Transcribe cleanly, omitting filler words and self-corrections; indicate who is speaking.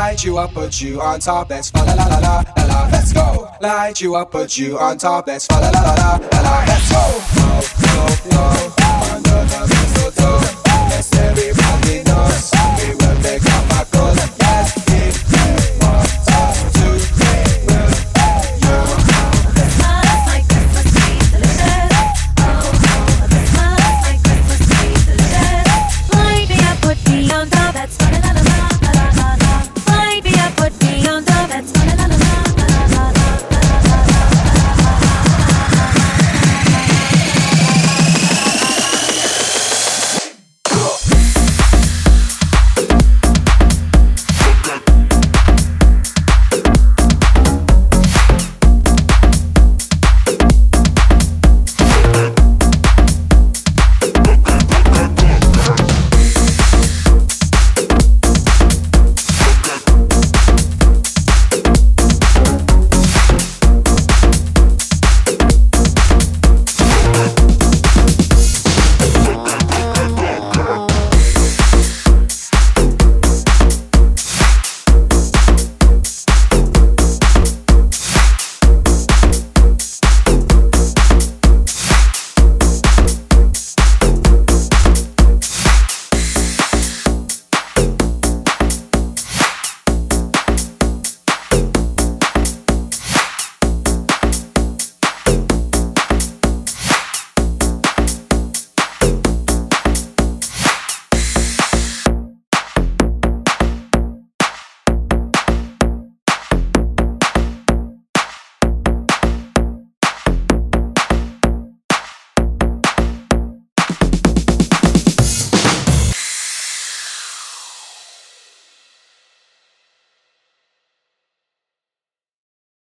Speaker 1: Light you up, put you on top. Let's fa la la la la la la. Let's go. Light you up, put you on top. Let's fa la la la la la la. Let's go. Go go go. Under the mistletoe. Yes, everybody knows.